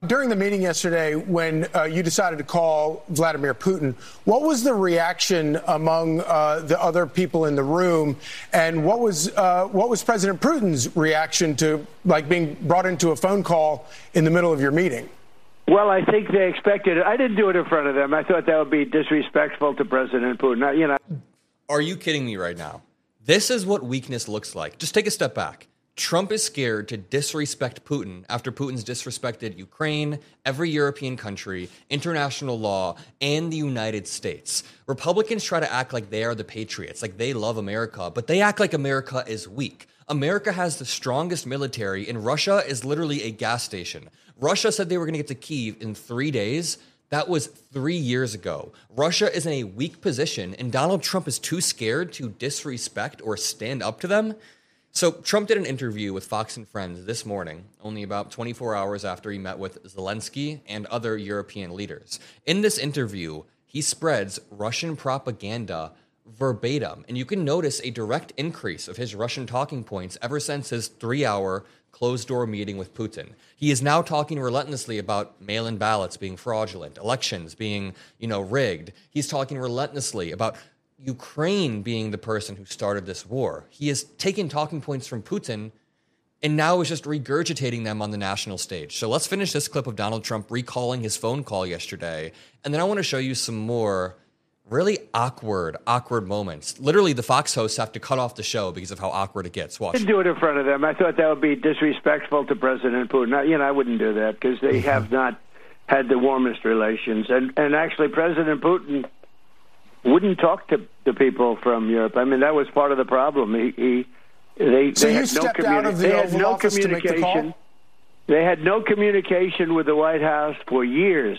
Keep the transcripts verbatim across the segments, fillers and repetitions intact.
During the meeting yesterday, when uh, you decided to call Vladimir Putin, what was the reaction among uh, the other people in the room, and what was uh, what was President Putin's reaction to like being brought into a phone call in the middle of your meeting? Well, I think they expected it. I didn't do it in front of them. I thought that would be disrespectful to President Putin. You know. Are you kidding me right now? This is what weakness looks like. Just take a step back. Trump is scared to disrespect Putin after Putin's disrespected Ukraine, every European country, international law, and the United States. Republicans try to act like they are the patriots, like they love America, but they act like America is weak. America has the strongest military, and Russia is literally a gas station. Russia said they were going to get to Kyiv in three days. That was three years ago. Russia is in a weak position, and Donald Trump is too scared to disrespect or stand up to them. So Trump did an interview with Fox and Friends this morning, only about twenty-four hours after he met with Zelensky and other European leaders. In this interview, he spreads Russian propaganda verbatim, and you can notice a direct increase of his Russian talking points ever since his three-hour closed-door meeting with Putin. He is now talking relentlessly about mail-in ballots being fraudulent, elections being, you know, rigged. He's talking relentlessly about Ukraine being the person who started this war. He has taken talking points from Putin and now is just regurgitating them on the national stage. So let's finish this clip of Donald Trump recalling his phone call yesterday, and then I want to show you some more really awkward, awkward moments. Literally, the Fox hosts have to cut off the show because of how awkward it gets. Watch. I didn't do it in front of them. I thought that would be disrespectful to President Putin. You know, I wouldn't do that because they have not had the warmest relations. And, and actually, President Putin wouldn't talk to the people from Europe. I mean, that was part of the problem. He, he they, so they you had stepped no out of the they had Oval no Office to make the communication. call? They had no communication with the White House for years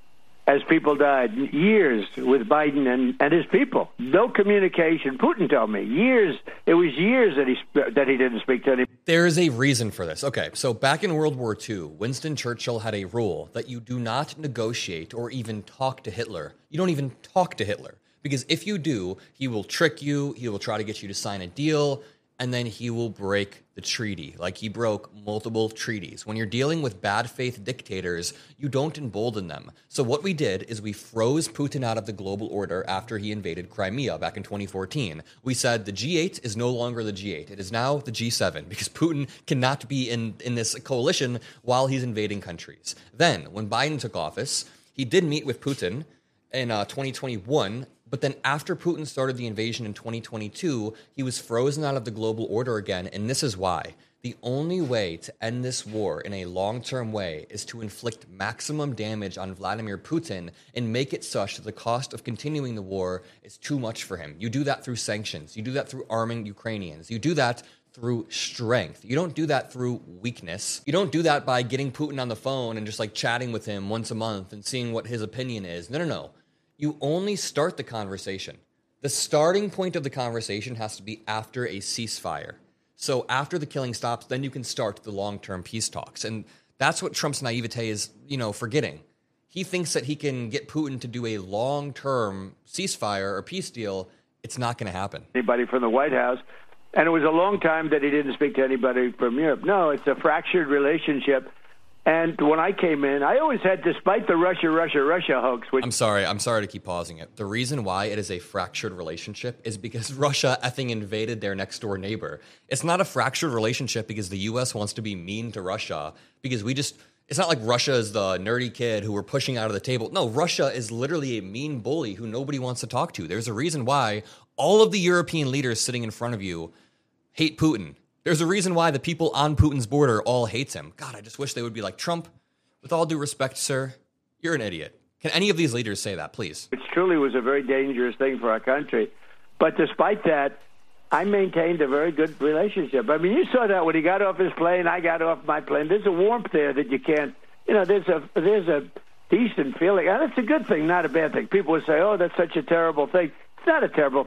as people died. Years with Biden and, and his people. No communication. Putin told me. Years. It was years that he that he didn't speak to anybody. There is a reason for this. Okay, so back in World War Two, Winston Churchill had a rule that you do not negotiate or even talk to Hitler. You don't even talk to Hitler. Because if you do, he will trick you, he will try to get you to sign a deal, and then he will break the treaty, like he broke multiple treaties. When you're dealing with bad faith dictators, you don't embolden them. So what we did is we froze Putin out of the global order after he invaded Crimea back in twenty fourteen. We said the G eight is no longer the G eight. It is now the G seven because Putin cannot be in, in this coalition while he's invading countries. Then, when Biden took office, he did meet with Putin in uh, twenty twenty-one. But then after Putin started the invasion in twenty twenty-two, he was frozen out of the global order again, and this is why. The only way to end this war in a long-term way is to inflict maximum damage on Vladimir Putin and make it such that the cost of continuing the war is too much for him. You do that through sanctions. You do that through arming Ukrainians. You do that through strength. You don't do that through weakness. You don't do that by getting Putin on the phone and just like chatting with him once a month and seeing what his opinion is. No, no, no. You only start the conversation. The starting point of the conversation has to be after a ceasefire. So after the killing stops, then you can start the long-term peace talks. And that's what Trump's naivete is, you know, forgetting. He thinks that he can get Putin to do a long-term ceasefire or peace deal. It's not going to happen. Anybody from the White House. And it was a long time that he didn't speak to anybody from Europe. No, it's a fractured relationship. And when I came in, I always had, despite the Russia, Russia, Russia hoax. Which- I'm sorry. I'm sorry to keep pausing it. The reason why it is a fractured relationship is because Russia effing invaded their next door neighbor. It's not a fractured relationship because the U S wants to be mean to Russia because we just, it's not like Russia is the nerdy kid who we're pushing out of the table. No, Russia is literally a mean bully who nobody wants to talk to. There's a reason why all of the European leaders sitting in front of you hate Putin. There's a reason why the people on Putin's border all hate him. God, I just wish they would be like, Trump, with all due respect, sir, you're an idiot. Can any of these leaders say that, please? Which truly was a very dangerous thing for our country. But despite that, I maintained a very good relationship. I mean, you saw that when he got off his plane, I got off my plane. There's a warmth there that you can't, you know, there's a there's a decent feeling. And it's a good thing, not a bad thing. People would say, oh, that's such a terrible thing. It's not a terrible thing.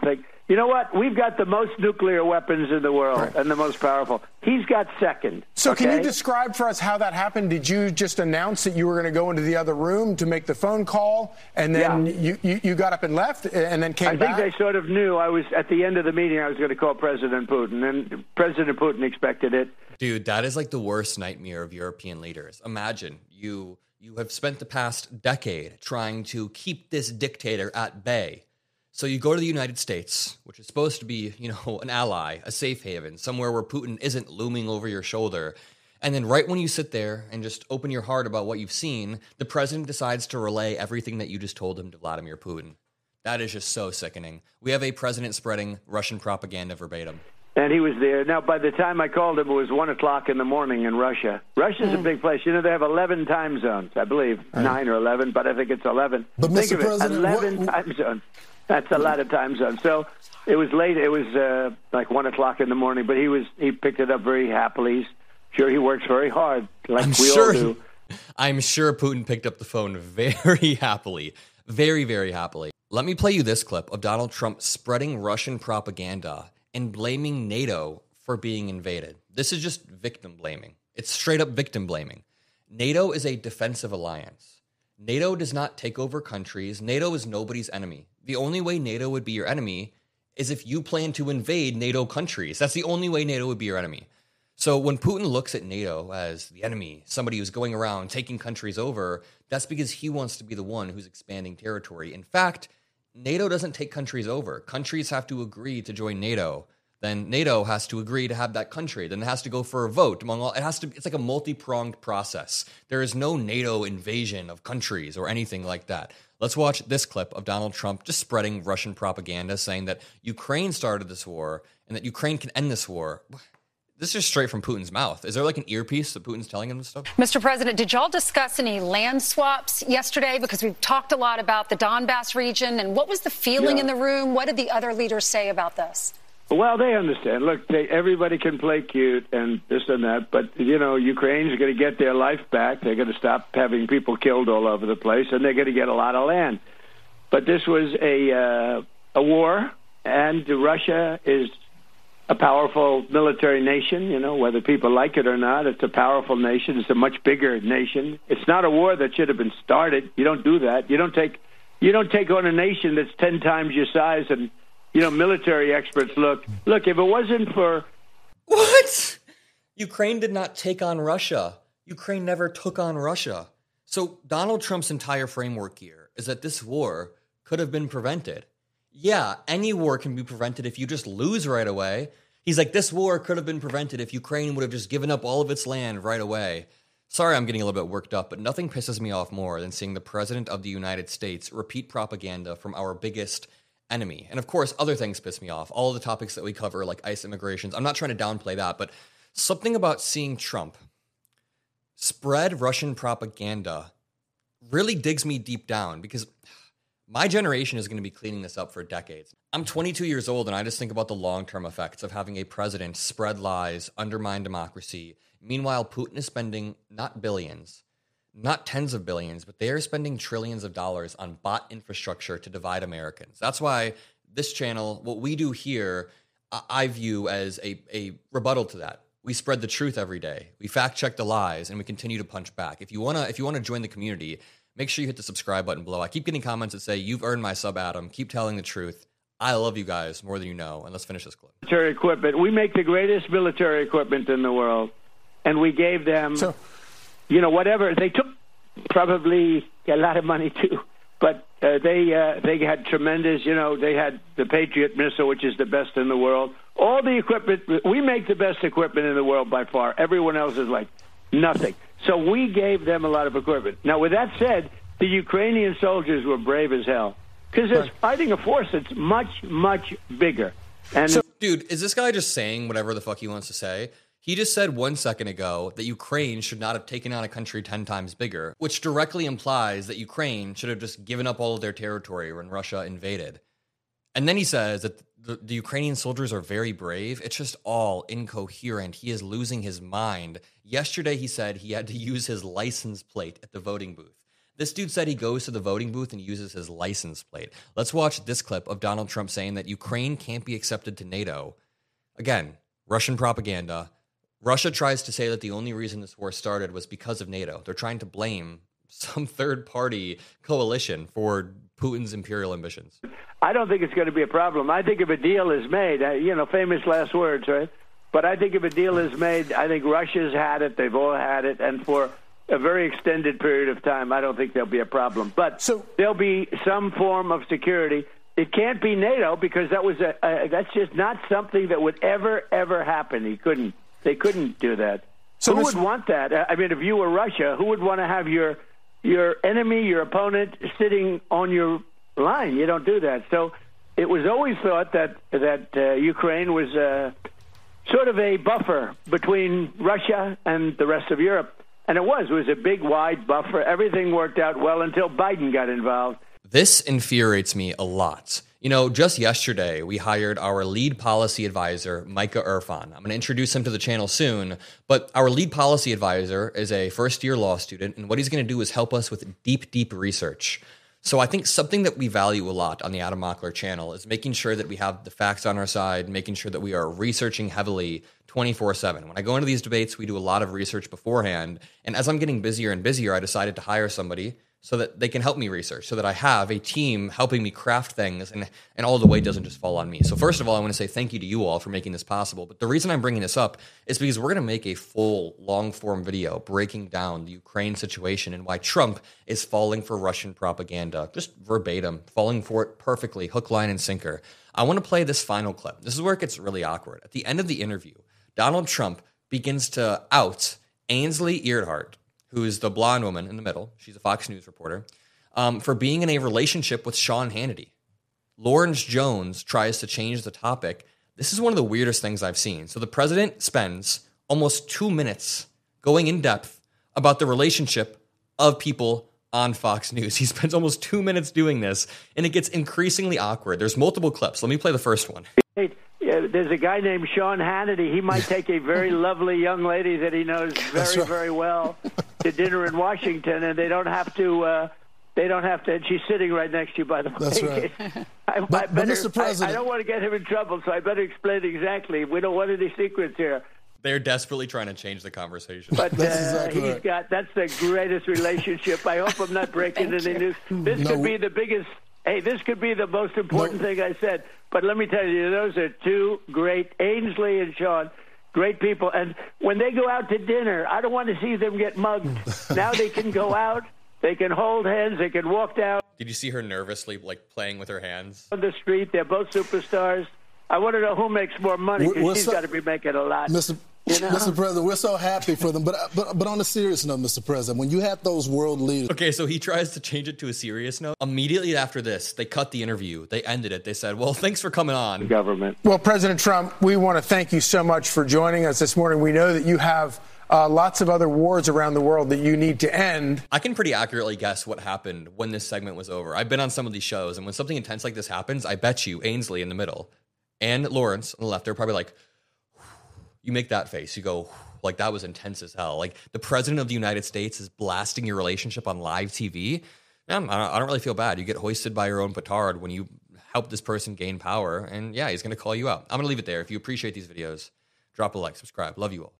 You know what? We've got the most nuclear weapons in the world right. and the most powerful. He's got second. So okay? Can you describe for us how that happened? Did you just announce that you were going to go into the other room to make the phone call, and then yeah. you, you, you got up and left and then came I back? I think they sort of knew I was at the end of the meeting I was going to call President Putin, and President Putin expected it. Dude, that is like the worst nightmare of European leaders. Imagine you you have spent the past decade trying to keep this dictator at bay. So you go to the United States, which is supposed to be, you know, an ally, a safe haven, somewhere where Putin isn't looming over your shoulder. And then right when you sit there and just open your heart about what you've seen, the president decides to relay everything that you just told him to Vladimir Putin. That is just so sickening. We have a president spreading Russian propaganda verbatim. And he was there. Now, by the time I called him, it was one o'clock in the morning in Russia. Russia's mm. a big place. You know, they have eleven time zones, I believe, right. nine or eleven, but I think it's eleven. But Think Mister of it, President, eleven what, time zones. That's a lot of time zones. So it was late. It was uh, like one o'clock in the morning, but he was he picked it up very happily. He's sure he works very hard, like I'm we sure, all do. I'm sure Putin picked up the phone very happily, very, very happily. Let me play you this clip of Donald Trump spreading Russian propaganda and blaming NATO for being invaded. This is just victim blaming. It's straight up victim blaming. NATO is a defensive alliance. NATO does not take over countries. NATO is nobody's enemy. The only way NATO would be your enemy is if you plan to invade NATO countries. That's the only way NATO would be your enemy. So when Putin looks at NATO as the enemy, somebody who's going around taking countries over, that's because he wants to be the one who's expanding territory. In fact, NATO doesn't take countries over. Countries have to agree to join NATO. Then NATO has to agree to have that country. Then it has to go for a vote among all. It has to. It's like a multi-pronged process. There is no NATO invasion of countries or anything like that. Let's watch this clip of Donald Trump just spreading Russian propaganda, saying that Ukraine started this war and that Ukraine can end this war. This is just straight from Putin's mouth. Is there like an earpiece that Putin's telling him this stuff? Mister President, did y'all discuss any land swaps yesterday? Because we've talked a lot about the Donbass region. And what was the feeling yeah. in the room? What did the other leaders say about this? Well, they understand. Look, they, everybody can play cute and this and that, but, you know, Ukraine's going to get their life back. They're going to stop having people killed all over the place, and they're going to get a lot of land. But this was a uh, a war, and Russia is a powerful military nation, you know, whether people like it or not. It's a powerful nation. It's a much bigger nation. It's not a war that should have been started. You don't do that. You don't take you don't take on a nation that's ten times your size and, you know, military experts look, look, if it wasn't for... What? Ukraine did not take on Russia. Ukraine never took on Russia. So Donald Trump's entire framework here is that this war could have been prevented. Yeah, any war can be prevented if you just lose right away. He's like, this war could have been prevented if Ukraine would have just given up all of its land right away. Sorry, I'm getting a little bit worked up, but nothing pisses me off more than seeing the President of the United States repeat propaganda from our biggest enemy. And of course, other things piss me off. All the topics that we cover, like ICE immigrations. I'm not trying to downplay that, but something about seeing Trump spread Russian propaganda really digs me deep down, because my generation is going to be cleaning this up for decades. I'm twenty-two years old, and I just think about the long-term effects of having a president spread lies, undermine democracy. Meanwhile, Putin is spending not billions, not tens of billions, but they are spending trillions of dollars on bot infrastructure to divide Americans. That's why this channel, what we do here, I view as a, a rebuttal to that. We spread the truth every day. We fact check the lies, and we continue to punch back. If you wanna, if you wanna join the community, make sure you hit the subscribe button below. I keep getting comments that say, "You've earned my sub, Adam. Keep telling the truth." I love you guys more than you know. And let's finish this clip. Military equipment. We make the greatest military equipment in the world, and we gave them, so, you know, whatever they took. Probably a lot of money too, but uh, they uh, they had tremendous. You know, they had the Patriot missile, which is the best in the world. All the equipment, we make the best equipment in the world by far. Everyone else is like nothing. So we gave them a lot of equipment. Now, with that said, the Ukrainian soldiers were brave as hell, because they're right. fighting a force that's much, much bigger. And so, dude, is this guy just saying whatever the fuck he wants to say? He just said one second ago that Ukraine should not have taken on a country ten times bigger, which directly implies that Ukraine should have just given up all of their territory when Russia invaded. And then he says that the, the Ukrainian soldiers are very brave. It's just all incoherent. He is losing his mind. Yesterday, he said he had to use his license plate at the voting booth. This dude said he goes to the voting booth and uses his license plate. Let's watch this clip of Donald Trump saying that Ukraine can't be accepted to NATO. Again, Russian propaganda. Russia tries to say that the only reason this war started was because of NATO. They're trying to blame some third-party coalition for Putin's imperial ambitions. I don't think it's going to be a problem. I think if a deal is made, uh, you know, famous last words, right? But I think if a deal is made, I think Russia's had it, they've all had it, and for a very extended period of time, I don't think there'll be a problem. But so, there'll be some form of security. It can't be NATO because that was a, a that's just not something that would ever, ever happen. He couldn't. They couldn't do that. So who would want that? I mean, if you were Russia, who would want to have your your enemy, your opponent, sitting on your line? You don't do that. So it was always thought that that uh, Ukraine was uh, sort of a buffer between Russia and the rest of Europe. And it was. It was a big, wide buffer. Everything worked out well until Biden got involved. This infuriates me a lot. You know, just yesterday, we hired our lead policy advisor, Micah Irfan. I'm going to introduce him to the channel soon, but our lead policy advisor is a first-year law student, and what he's going to do is help us with deep, deep research. So I think something that we value a lot on the Adam Mockler channel is making sure that we have the facts on our side, making sure that we are researching heavily twenty-four seven. When I go into these debates, we do a lot of research beforehand, and as I'm getting busier and busier, I decided to hire somebody so that they can help me research, so that I have a team helping me craft things, and, and all the weight doesn't just fall on me. So first of all, I want to say thank you to you all for making this possible. But the reason I'm bringing this up is because we're going to make a full, long-form video breaking down the Ukraine situation and why Trump is falling for Russian propaganda, just verbatim, falling for it perfectly, hook, line, and sinker. I want to play this final clip. This is where it gets really awkward. At the end of the interview, Donald Trump begins to out Ainsley Earhart, who is the blonde woman in the middle, she's a Fox News reporter, um, for being in a relationship with Sean Hannity. Lawrence Jones tries to change the topic. This is one of the weirdest things I've seen. So the president spends almost two minutes going in depth about the relationship of people on Fox News. He spends almost two minutes doing this, and it gets increasingly awkward. There's multiple clips. Let me play the first one. Hey, yeah, there's a guy named Sean Hannity. He might take a very lovely young lady that he knows very, right. very well to dinner in Washington, and they don't have to. Uh, they don't have to. And she's sitting right next to you, by the way. That's right. I, but, I better, but Mister President, I, I don't want to get him in trouble, so I better explain exactly. We don't want any secrets here. They're desperately trying to change the conversation. But that's uh, exactly he's right. got. That's the greatest relationship. I hope I'm not breaking any news. This no. could be the biggest. Hey, this could be the most important no. thing I said. But let me tell you, those are two great, Ainsley and Sean, great people. And when they go out to dinner, I don't want to see them get mugged. Now they can go out, they can hold hands, they can walk down. Did you see her nervously, like, playing with her hands? On the street, they're both superstars. I want to know who makes more money, because she's so, got to be making a lot. Mister You know? Mister President, we're so happy for them. But, but but on a serious note, Mister President, when you had those world leaders. Okay, so he tries to change it to a serious note. Immediately after this, they cut the interview. They ended it. They said, well, thanks for coming on. Government. Well, President Trump, we want to thank you so much for joining us this morning. We know that you have uh, lots of other wars around the world that you need to end. I can pretty accurately guess what happened when this segment was over. I've been on some of these shows, and when something intense like this happens, I bet you Ainsley in the middle and Lawrence on the left, they're probably like, you make that face. You go, like, that was intense as hell. Like, the president of the United States is blasting your relationship on live T V. Yeah, I don't, I don't really feel bad. You get hoisted by your own petard when you help this person gain power. And yeah, he's going to call you out. I'm going to leave it there. If you appreciate these videos, drop a like, subscribe. Love you all.